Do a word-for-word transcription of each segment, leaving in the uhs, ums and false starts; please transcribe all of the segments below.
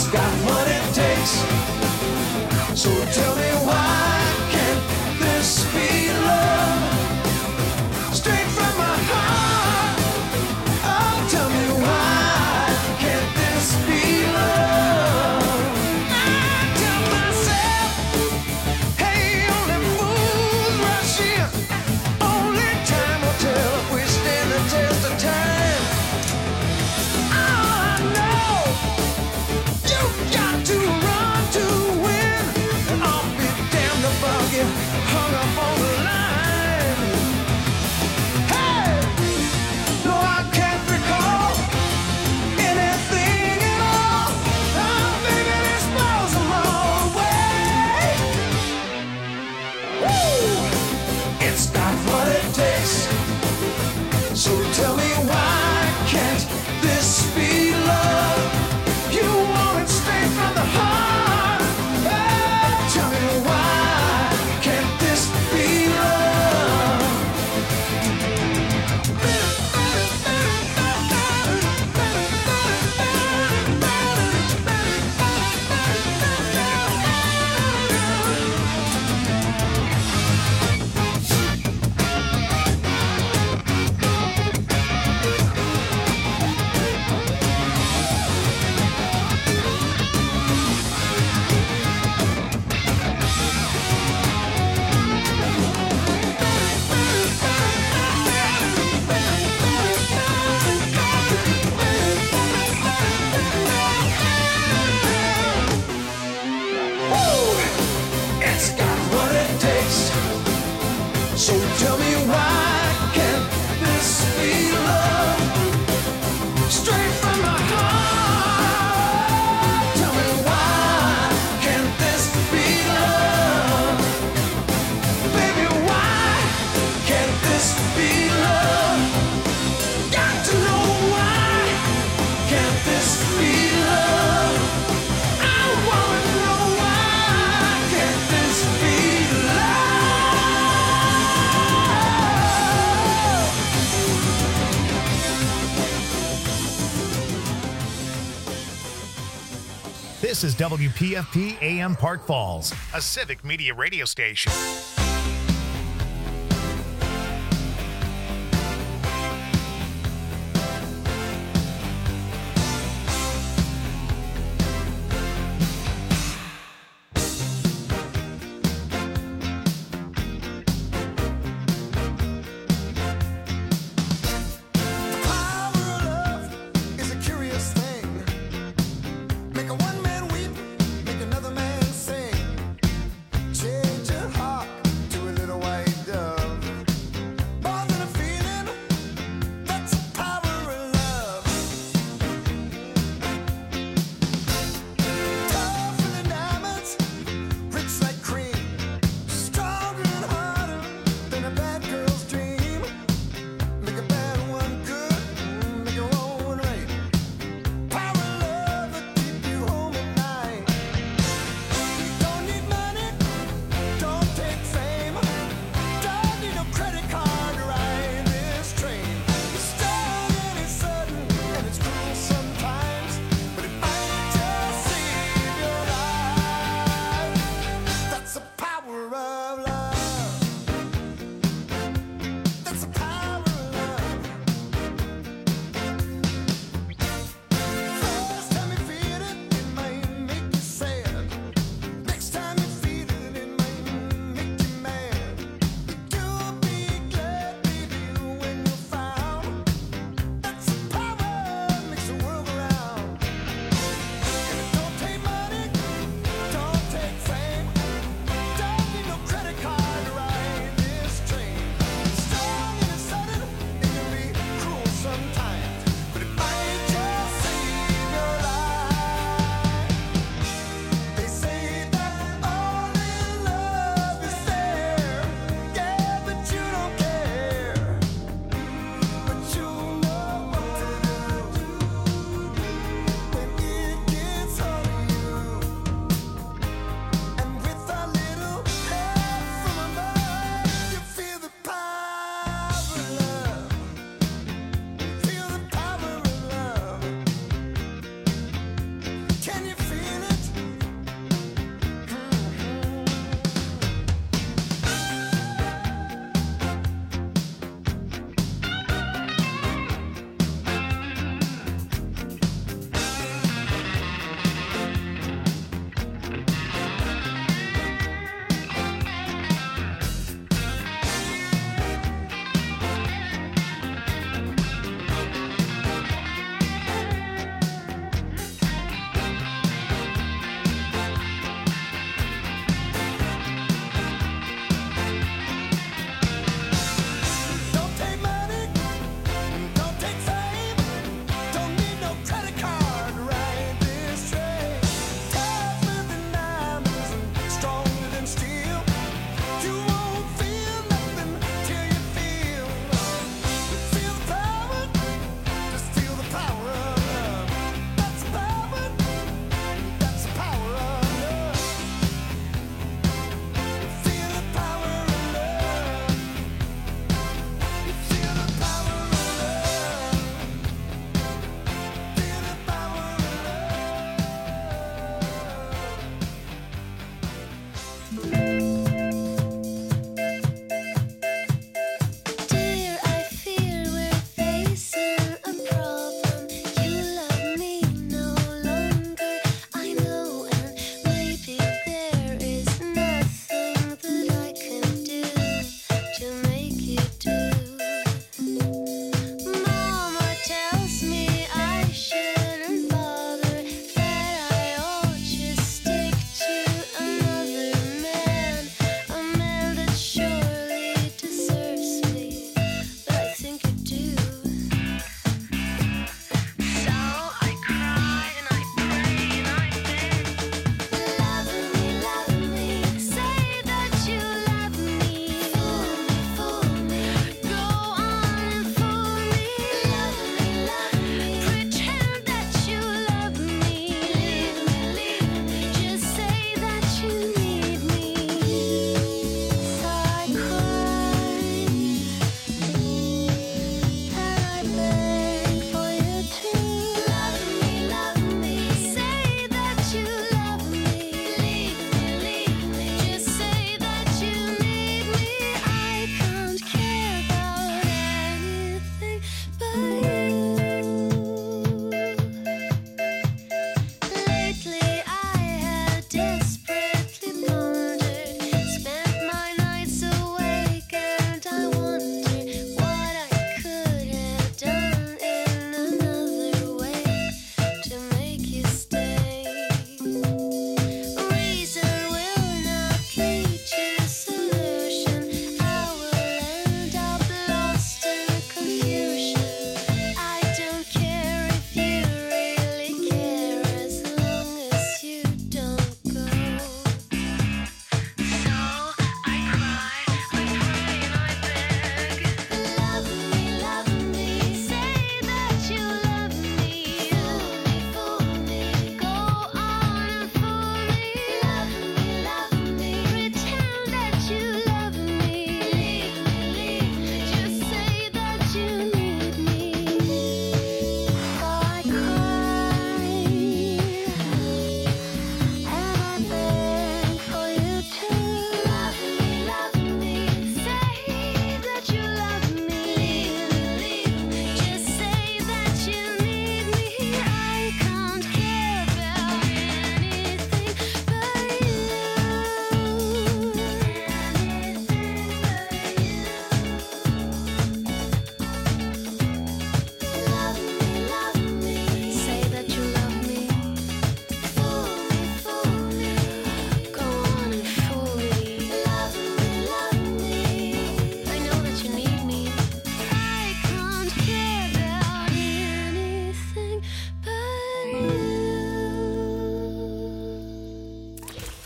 got what it takes. So tell me why can't this be love? Straight from my heart. Oh, tell me why can't this be love? I tell myself, hey, only fools rush in. Only time will tell if we stand the test of time. Oh, I know you got to run to win, and I'll be damned if I'll get hung up on the line. Hey, no, I can't recall anything at all. Oh, baby, this blows them all away. Woo! It's got what it takes. So tell me why can't this be love? You want it straight from the heart. Oh, tell me why can't this be love? Woo! It's got what it takes. So tell me why can't this be love? Straight from my heart. Tell me why can't this be love? Baby, why can't this be love? Got to know why can't this be love? I wanna know why can't this be love? This is W P F P A M Park Falls, a civic media radio station. Power of love is a curious thing. Make a one man weep, make another man sing. Change your heart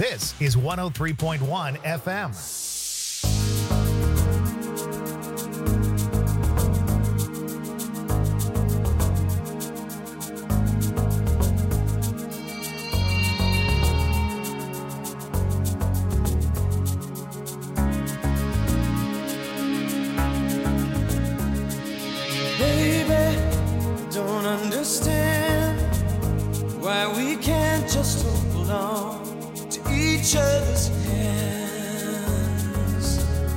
This is one oh three point one F M. Why we can't just hold on to each other's hands.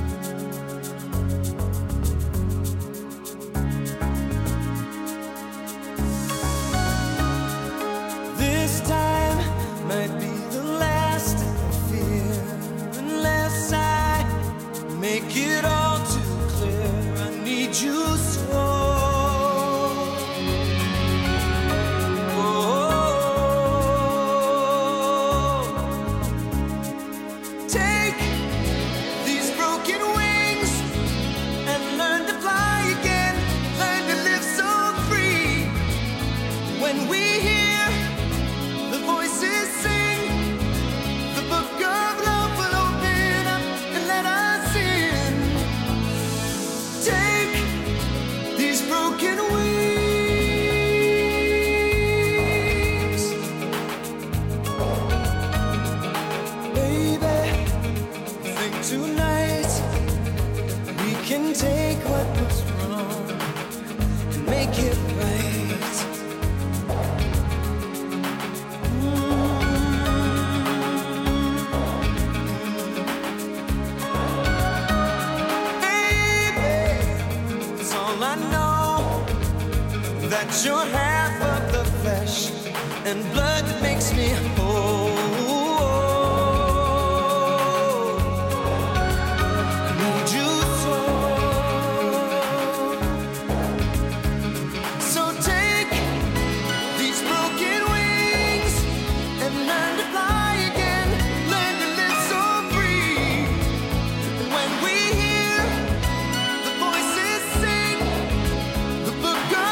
This time might be the last I fear, unless I make it all too clear. I need you so. You're half of the flesh and blood that makes me whole. I need you so. So take these broken wings and learn to fly again. Learn to live so free. And when we hear the voices sing, the book of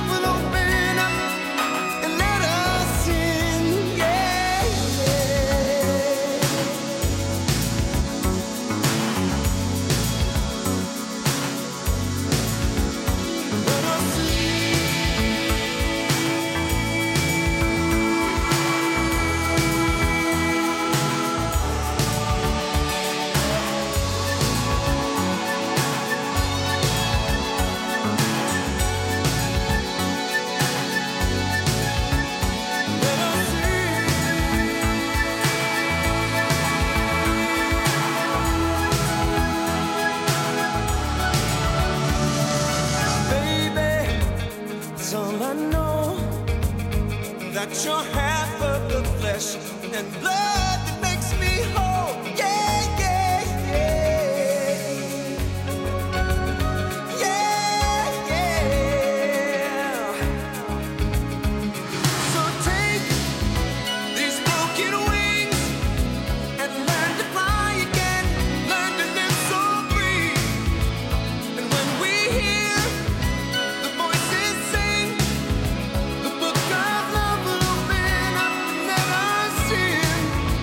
you're half of the flesh and blood that makes me whole. Yeah, yeah, yeah. Yeah, yeah. So take these broken wings and learn to fly again. Learn to live so free. And when we hear the voices sing, the book of love will open up and let us in.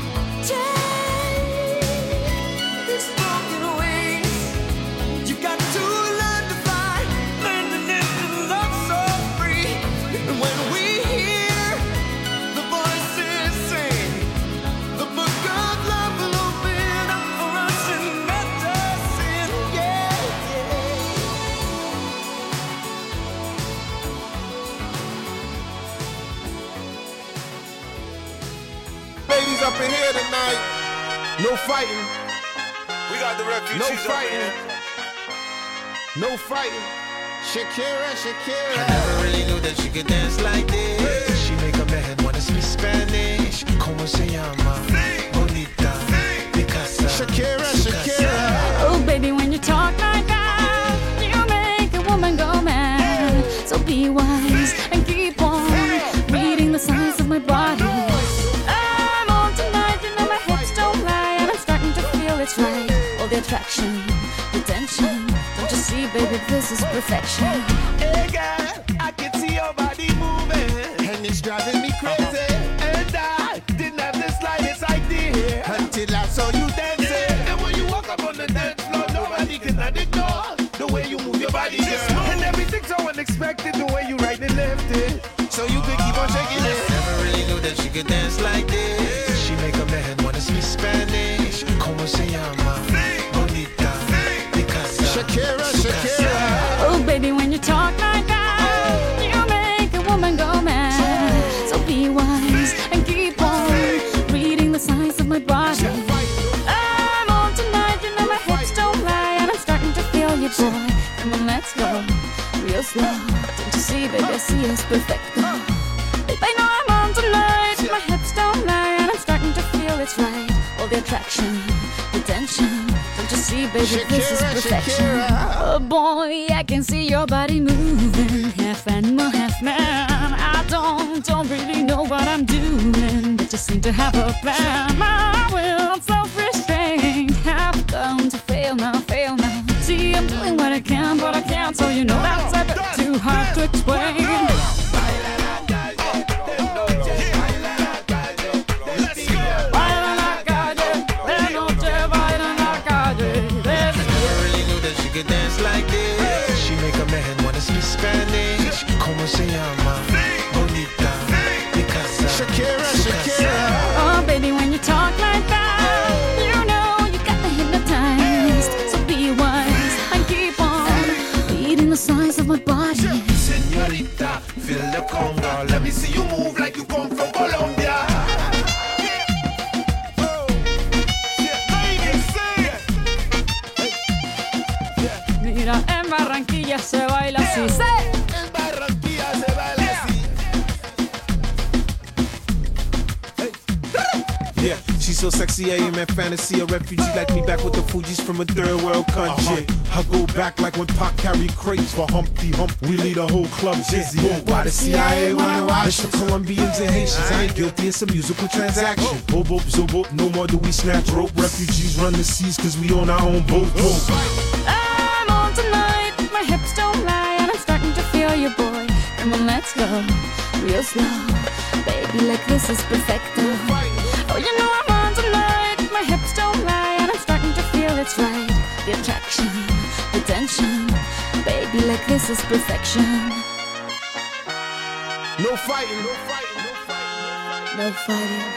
Take these broken wings. You got to learn to fly, learn to live and love so free. And when we hear the voices sing, the book of love will open up for us and let us in. Yeah, Ladies up in here tonight, no fighting, We got the refugees no up in fighting, here. no fighting. Shakira, Shakira. Never really knew that she could dance like this. She make a man wanna speak Spanish. Como se llama? Bonita, Picasa, Shakira, su Shakira. casa. Oh, baby, when you talk like that, you make a woman go mad. So be wise and keep on reading the signs of my body. I'm on tonight, you know my hips don't lie, and I'm starting to feel it's right. All the attraction, the tension. Don't you see, baby, this is perfection. Hey girl, I can see your body moving, And it's driving me crazy. and I didn't have the slightest idea respect it the way you right and left it. So you could keep on shaking it. Never really knew that she could dance like this. She make a man wanna speak Spanish. Como se llama? Bonita. Picasa. Shakira, Shakira. Oh, baby, when you talk like that, you make a woman go mad. So be wise and keep on reading the signs of my body. I'm on tonight, you know my hips don't lie, and I'm starting to feel you, boy. Come on, let's go real slow. Don't you see, baby, I see it's perfect. Babe, I know I'm on tonight, my hips don't lie, and I'm starting to feel it's right. All the attraction, the tension. Don't you see, baby, this is Shakira, perfection. Shakira. Oh boy, I can see your body moving, half animal, half man. I don't, don't really know what I'm doing, but just seem to have a plan. My will, self-restraint, have come to fail now, fail now. See, I'm doing what I can, but I can't, so you know that's a bit too hard to explain. Could dance like this. She make a man wanna speak Spanish. Como se llama? Bonita. Picasa. Shakira, Shakira. Oh, baby, when you talk like that, you know you got me hypnotized. So be wise and keep on reading the signs of my body. Señorita, feel the conga. Let me see you move like you come from Colombia. Mira, en Barranquilla se baila así. ¡Sí! En Barranquilla se baila así. Yeah, she's so sexy, I am in fantasy. A refugee like me back with the Fugees from a third world country. I go back like when Pac carried crates for Humpty Hump. We lead a whole club dizzy. Why the C I A wanna watch? It's the Colombians and Haitians. I ain't guilty, it's a musical transaction. Bobo, zobo, no more do we snatch rope. Refugees run the seas cause we own our own boat. I'm on tonight, my hips don't lie, and I'm starting to feel you, boy. Come on, let's go real slow. Baby, like this is perfecto. Oh, you know I'm on tonight, my hips don't lie, and I'm starting to feel it's right. The attraction, the tension. Baby, like this is perfection. No fighting, no fighting, no fighting. No fighting.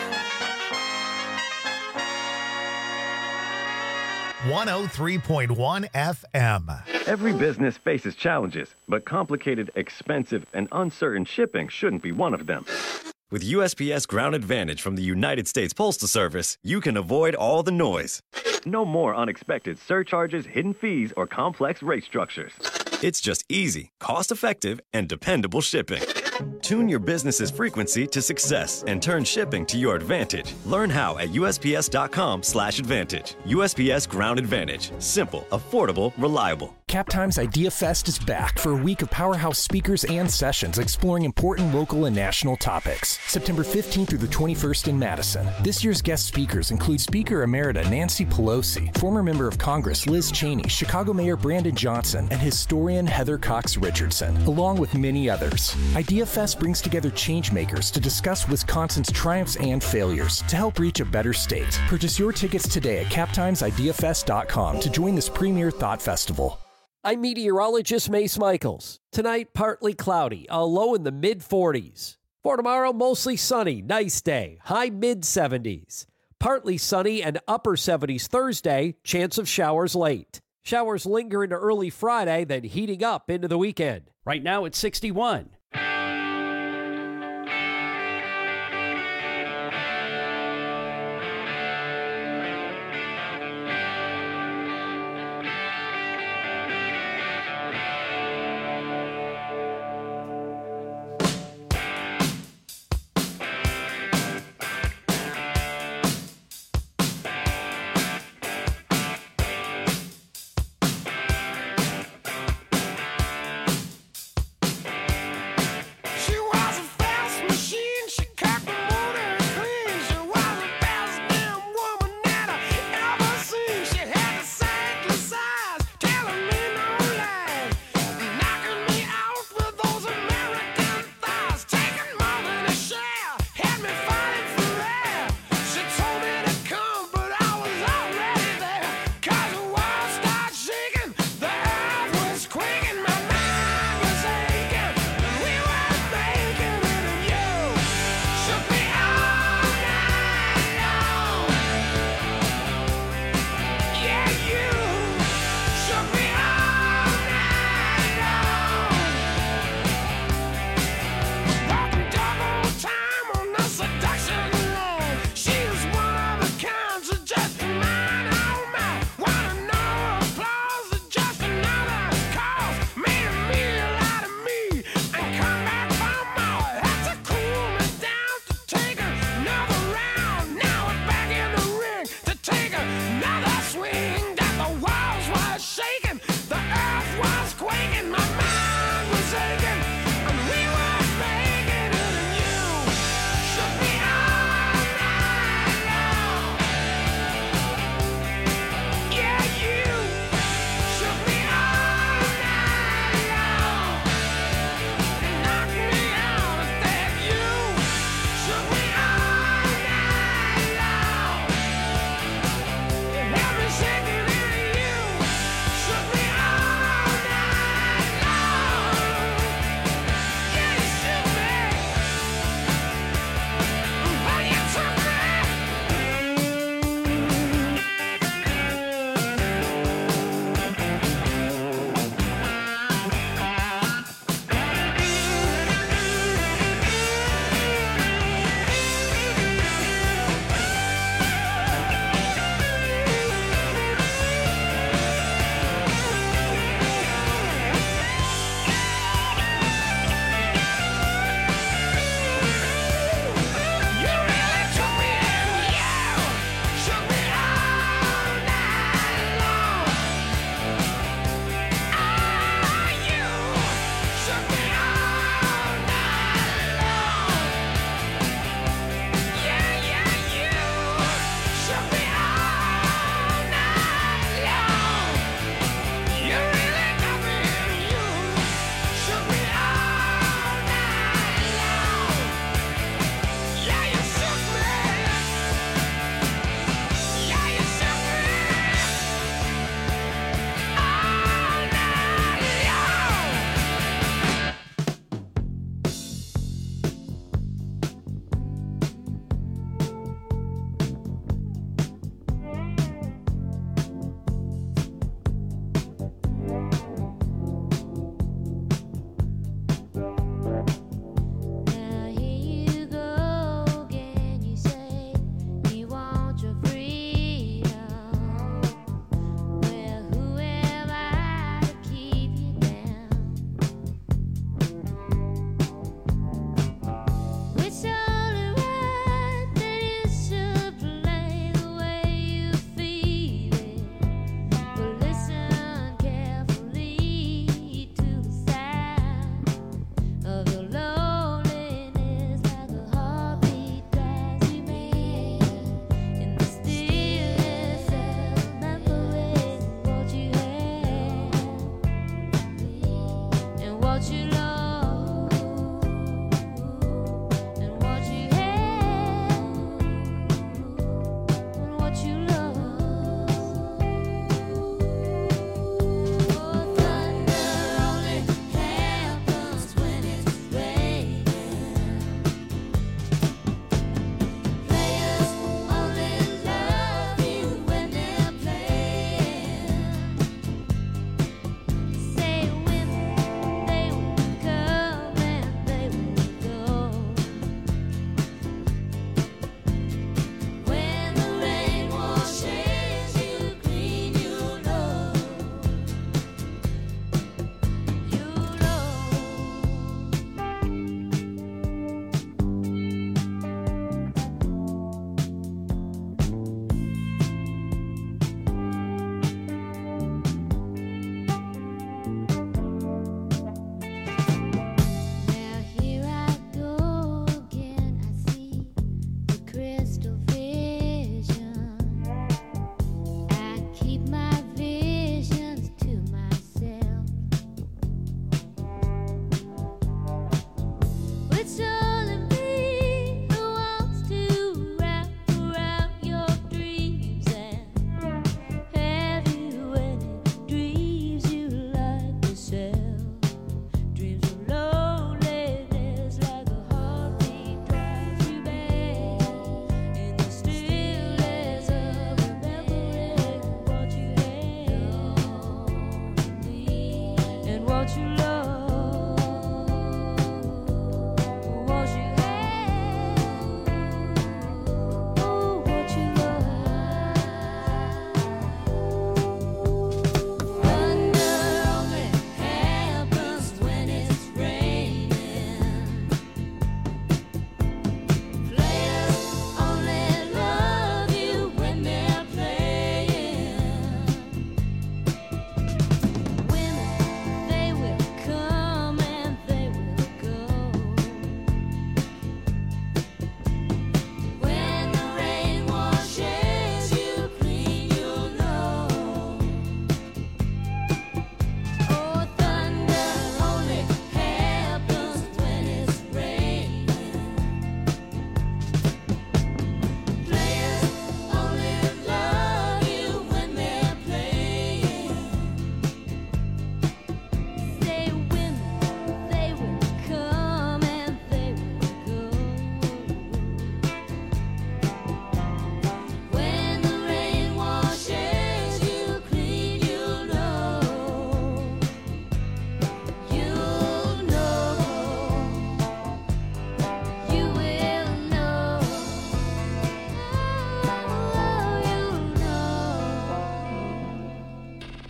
one oh three point one F M. Every business faces challenges, but complicated, expensive, and uncertain shipping shouldn't be one of them. With U S P S Ground Advantage from the United States Postal Service, you can avoid all the noise. No more unexpected surcharges, hidden fees, or complex rate structures. It's just easy, cost-effective, and dependable shipping. Tune your business's frequency to success and turn shipping to your advantage. Learn how at U S P S dot com slash advantage. U S P S Ground Advantage. Simple, affordable, reliable. CapTime's Idea Fest is back for a week of powerhouse speakers and sessions exploring important local and national topics. September fifteenth through the twenty-first in Madison. This year's guest speakers include Speaker Emerita Nancy Pelosi, former member of Congress Liz Cheney, Chicago Mayor Brandon Johnson, and historian Heather Cox Richardson, along with many others. Idea Fest brings together changemakers to discuss Wisconsin's triumphs and failures to help reach a better state. Purchase your tickets today at cap times idea fest dot com to join this premier thought festival. I'm meteorologist Mace Michaels. Tonight, partly cloudy, a low in the mid forties. For tomorrow, mostly sunny, nice day, high mid seventies. Partly sunny and upper seventies Thursday, chance of showers late. Showers linger into early Friday, then heating up into the weekend. Right now, it's sixty-one.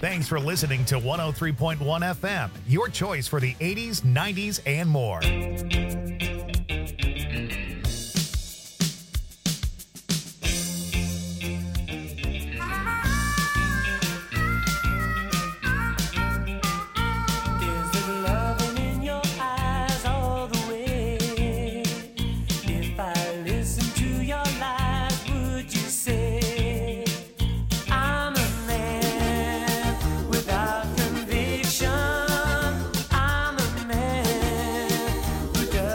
Thanks for listening to one oh three point one F M, your choice for the eighties, nineties, and more. Without conviction, I'm a man who does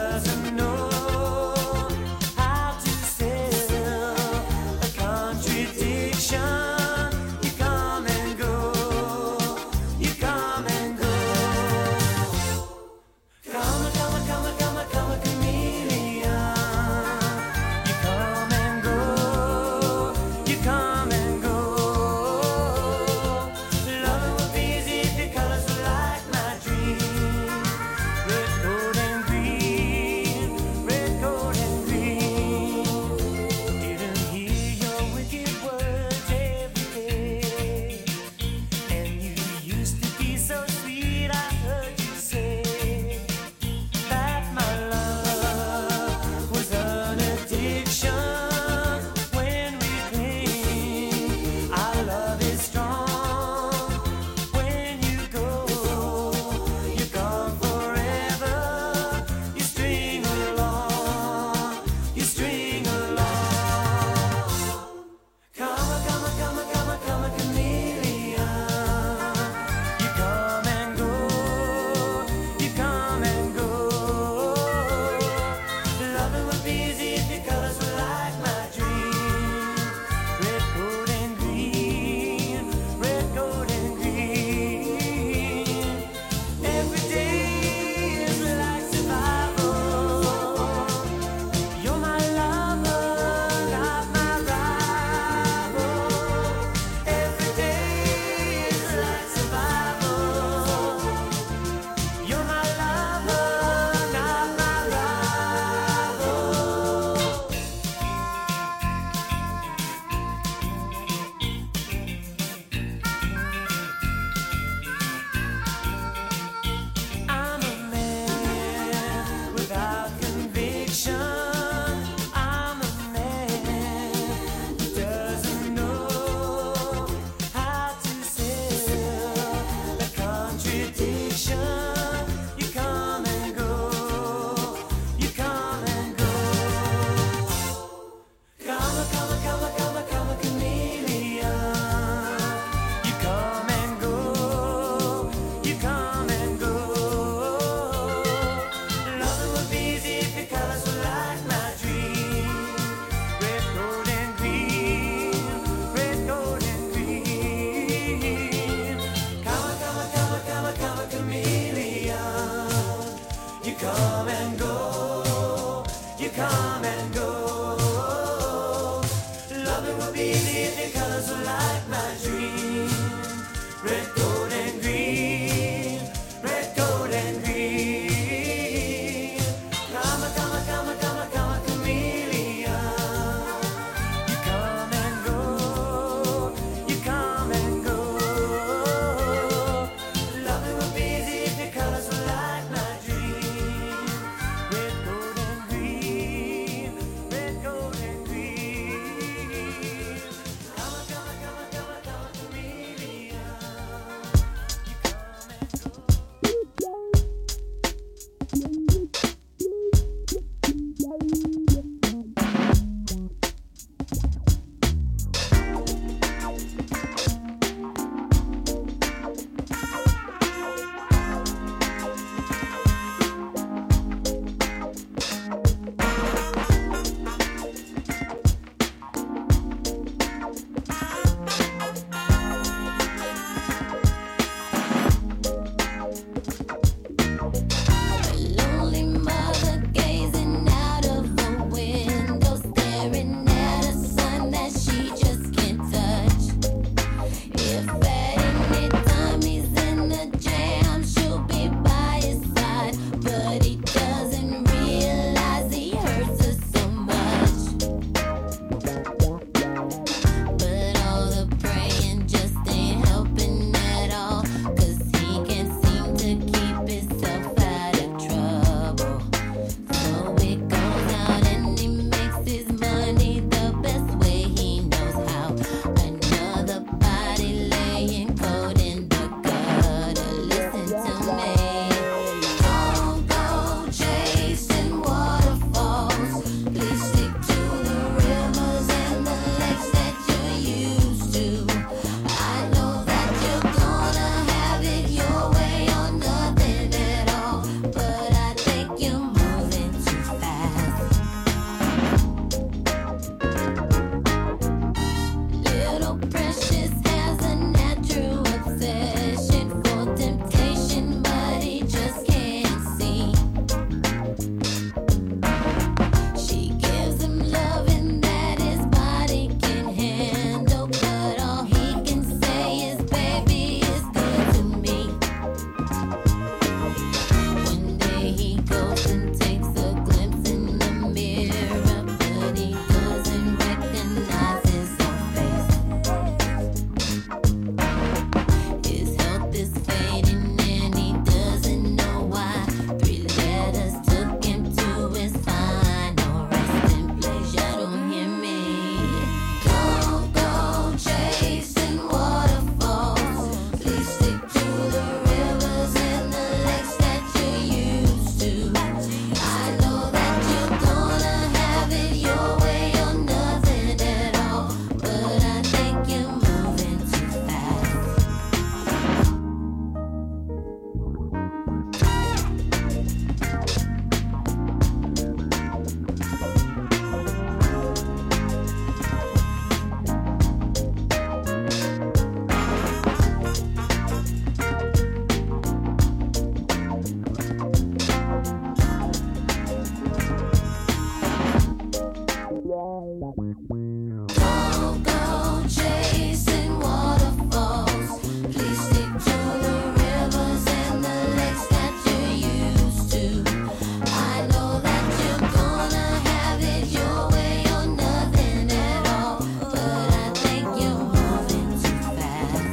Don't go chasing waterfalls. Please stick to the rivers and the lakes that you're used to. I know that you're gonna have it your way or nothing at all, but I think you're moving too fast.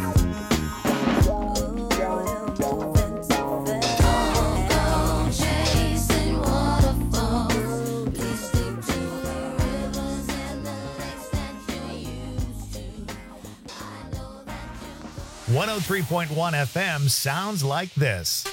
Don't go chasing waterfalls. Please stick to the rivers and the lakes that you're used to. I know that you're one oh three point one F M sounds like this.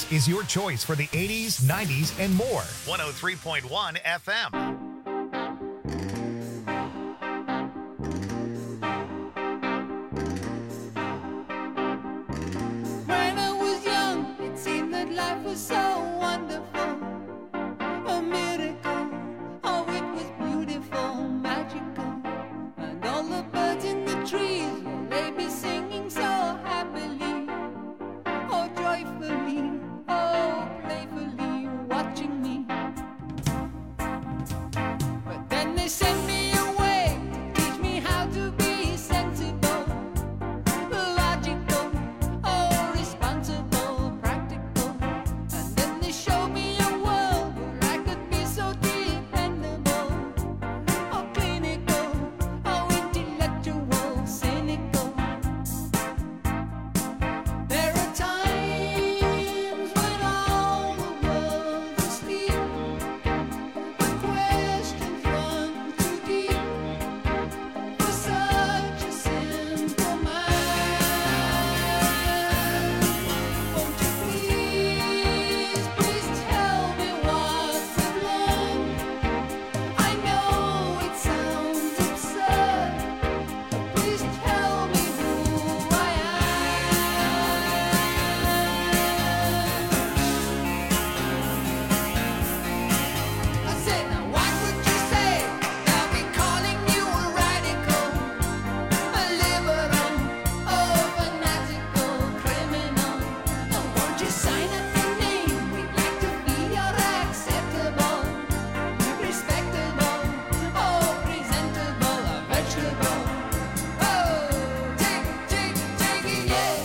This is your choice for the eighties, nineties, and more. one oh three point one F M. When I was young, it seemed that life was so wonderful, a miracle. Oh, it was beautiful, magical, and all the birds in the trees, well, they be singing so happily, oh, joyfully, oh, playfully, watching me. But then they sent me away to teach me how to be sensible, logical, oh, responsible, practical. And then they showed me a world where I could be so dependable, oh, clinical, oh, intellectual, cynical. There are times when all the world's asleep, but questions run too deep for such a simple mind. Won't you please, please tell me what I've learned? I know it sounds absurd, but please tell me who I am. I said, now what would you say? I'll be calling you a radical, a liberal, oh, fanatical criminal. Oh, won't you sign up your name? We'd like to be your acceptable, respectable, oh, presentable, a vegetable. Oh, take, take, take it, yeah.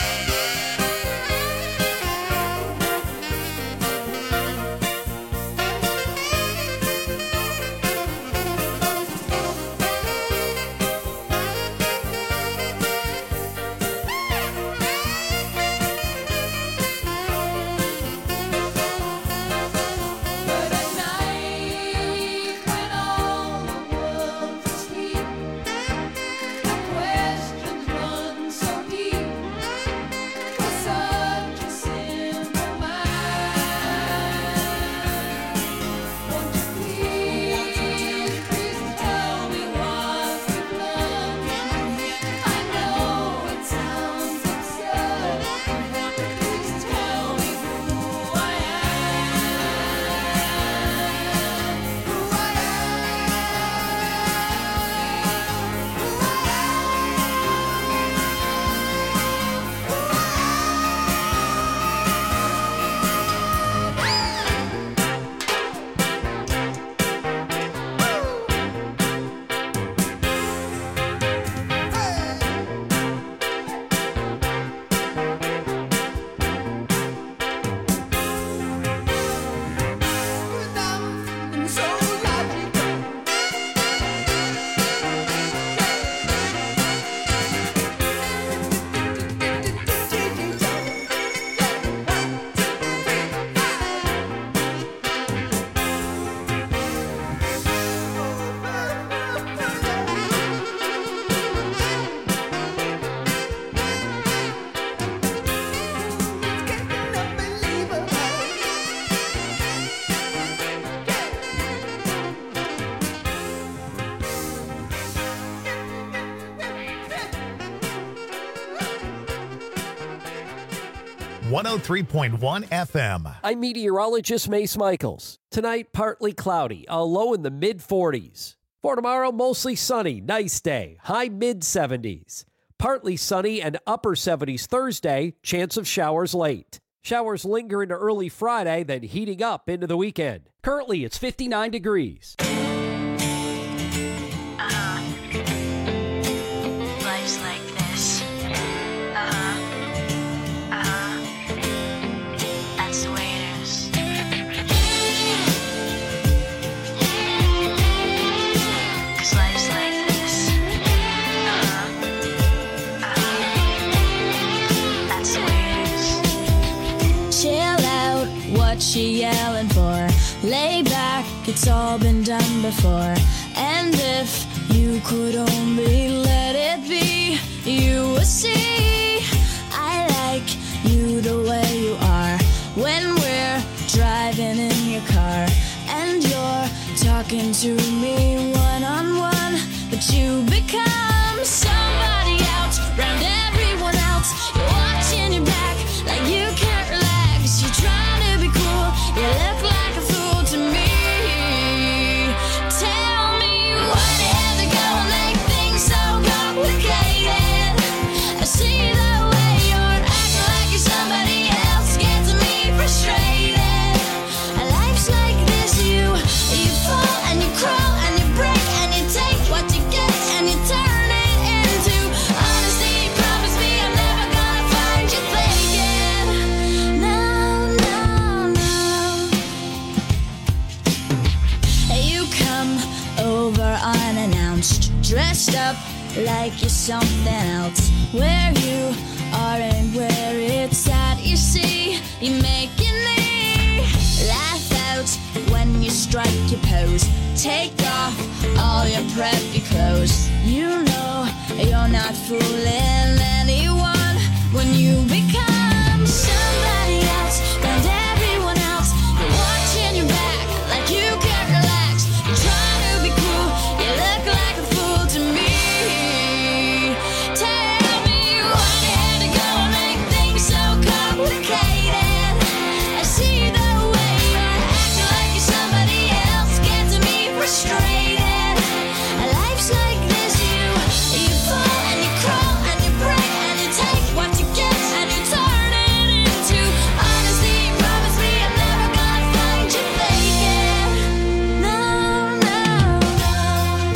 But at night, when all the world's asleep, the questions run so deep for such a simple mind. Won't you please, please tell me what you've learned? I know it sounds absurd, but please tell me who I am. Who I am so logical. one oh three point one F M. I'm meteorologist Mace Michaels. Tonight, partly cloudy, a low in the mid forties. For tomorrow, mostly sunny, nice day, high mid seventies. Partly sunny and upper seventies Thursday, chance of showers late. Showers linger into early Friday, then heating up into the weekend. Currently, it's fifty-nine degrees. Life's like this. Uh-huh. Uh-huh. That's the way it is. 'Cause life's like this. Uh-huh. Uh-huh. That's the way it is. Chill out, what she yelling for? Lay back, it's all been done before. And if you could only let it be, you would see I like you the way you are. when we're driving in your car and you're talking to me one-on-one, but you become somebody else round everyone else. You're watching your back like you can't relax. You're trying to be cool, you look like a fool to me. Tell me why do you have to go and make things so complicated? I see the way you're acting like you're somebody else gets me frustrated. Life's like this, you you fall and you crawl and you break and you take what you get and you turn it into honesty. Promise me I'm never gonna find you faking. No, no, no. You come over unannounced, dressed up like you're something else. Where you are and where it's at, you see, you making me laugh out when you strike your pose. Take off all your preppy clothes. You know you're not fooling anyone when you become somebody else round everyone else. You're watching your back like you can't relax. You're trying to be cool, you look like a fool to me. Tell me why you had to go and make things so complicated. I see the way you're acting like you're somebody else gets me frustrated. Life's like this, you you fall and you crawl and you break and you take what you get and you turn it into honesty. Promise me I'm never gonna find you faking. No, no, no,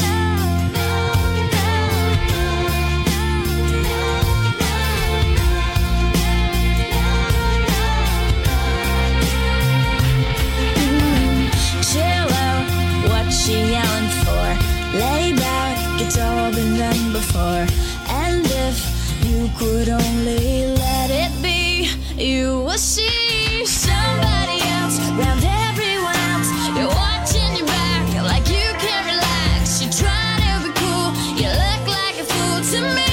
chill out, what you yelling for? Lay back, it's all been done before. And if you could only let it be, you will see somebody else round everyone else. You're watching your back like you can't relax. You're trying to be cool, you look like a fool to me.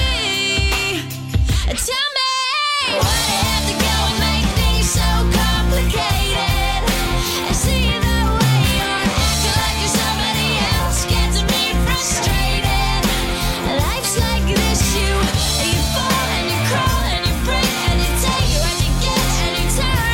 Tell me why you have to go and make things so complicated. I see the way you're acting like you're somebody else gets me frustrated. Life's like this, you you fall and you crawl and you break and you take what you get and you turn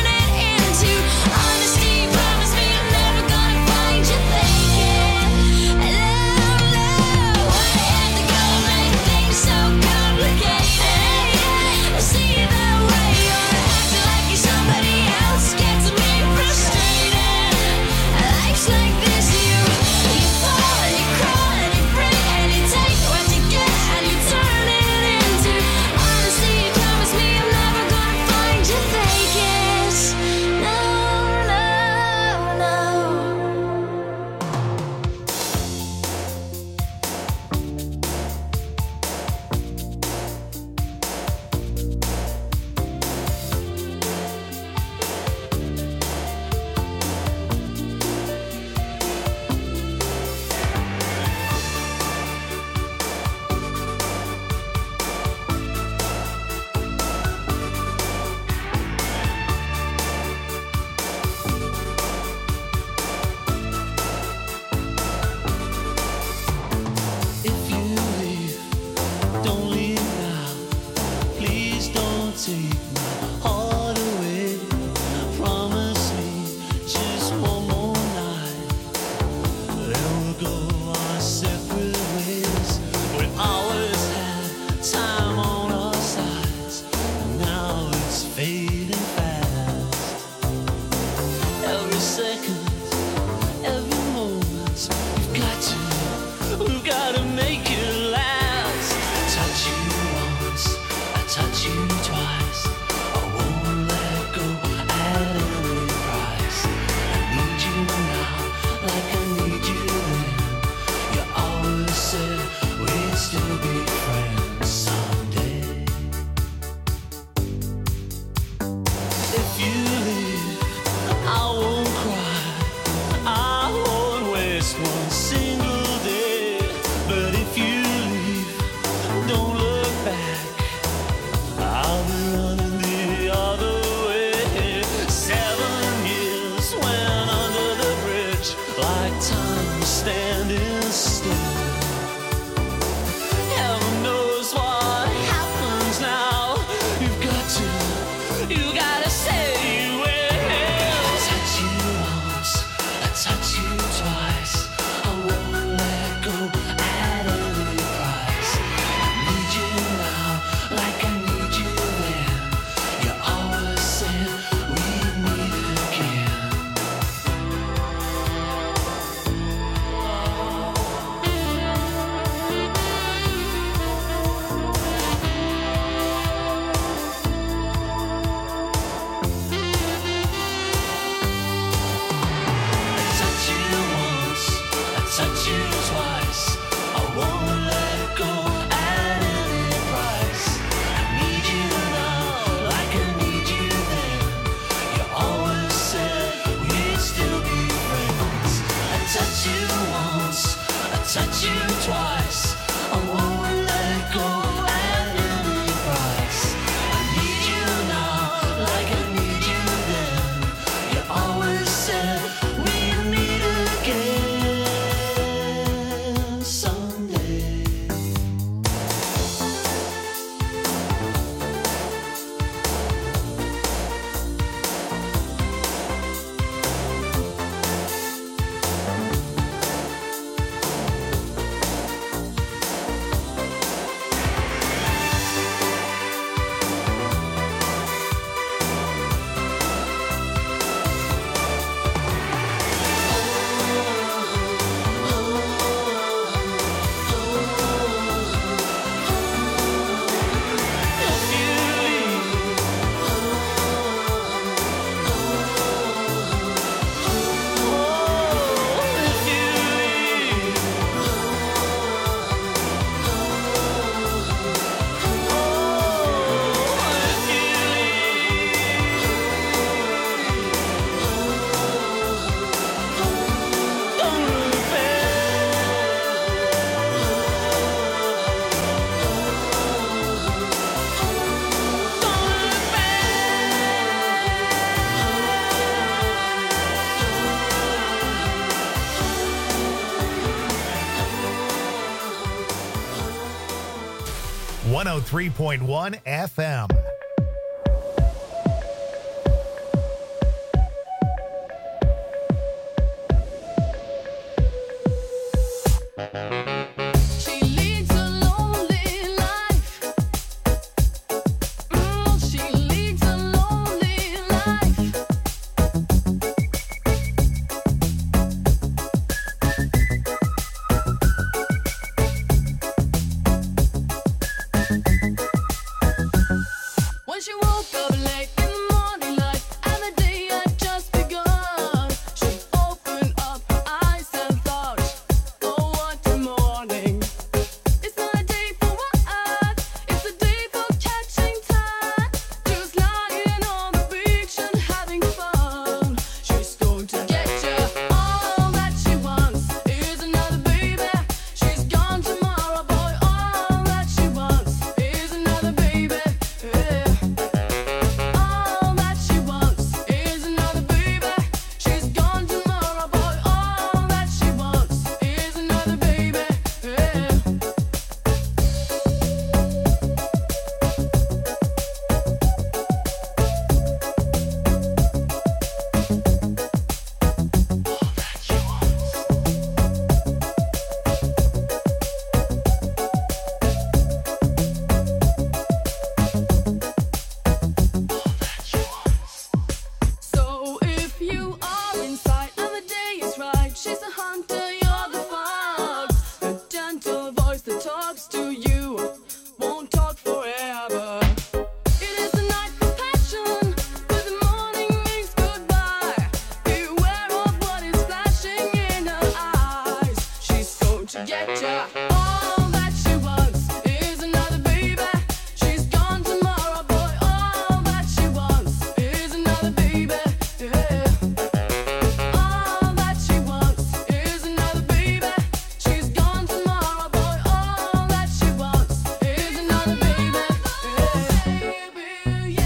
I'm standing still. Heaven knows what happens now. You've got to, you gotta say you will. I touch you once, I touch you twice. I won't let go at any price. I need you now, like I need you then. You always said we'd meet again. Touch you twice, I won't let go at any price. I need you now, like I need you then. You always said we'd meet again someday. one oh three point one F M. She leads a lonely life. Mm, she leads a lonely life. When she woke up late in the morning light and the day had just begun, she opened up her eyes and thought, oh, what a morning. It's not a day for what? It's a day for catching time. Just lying on the beach and having fun. She's going to get you. All that she wants is another baby. She's gone tomorrow, boy. All that she wants is another baby. Yeah. All that she wants is another baby. She's gone tomorrow, boy. All that she wants is another baby. Yeah. So if you are inside and the day is right, she's the hunter, you're the fox. The gentle voice that talks to you won't talk forever. It is a night for passion, but the morning means goodbye. Beware of what is flashing in her eyes. She's going to get ya. All that she wants is another baby. She's gone tomorrow, boy. All that she wants is another baby. Yeah. All that she wants is another baby. She's gone tomorrow, boy. All that she wants is another baby. Yeah.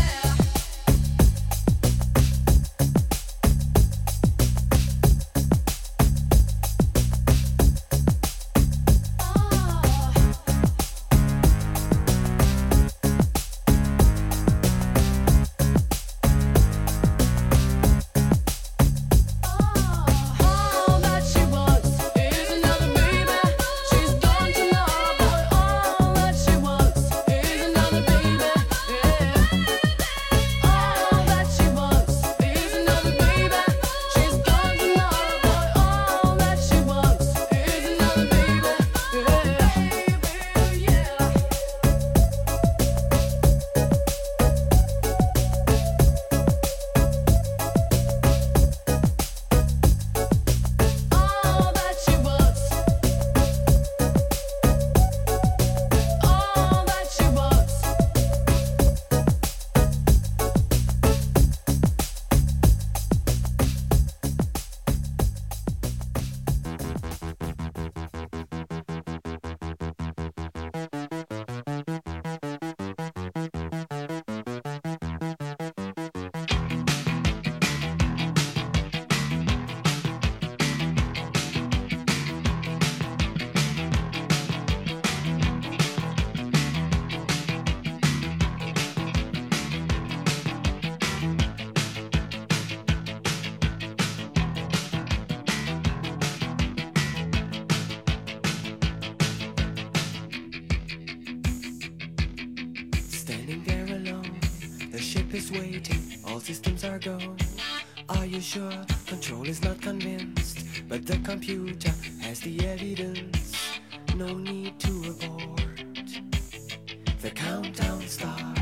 ship is waiting, all systems are go. Are you sure? Control is not convinced, but the computer has the evidence. No need to abort. The countdown starts.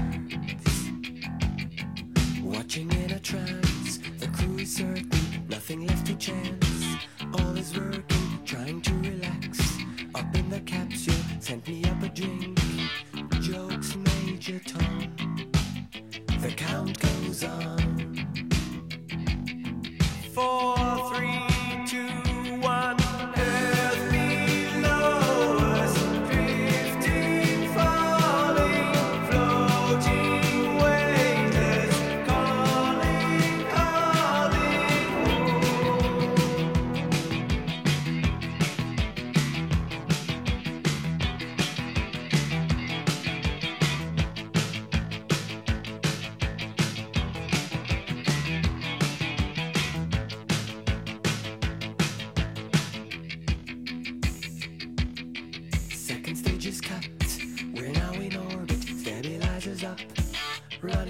Watching in a trance, the crew is certain, nothing left to chance. All is working, trying to relax. Up in the capsule, sent me up a drink. Jokes, Major Tom. The count goes on. Four, three, two, one. Earth below us, drifting, falling, floating, weightless, calling, calling home. Second stage is cut. We're now in orbit. Stabilizers up. Running.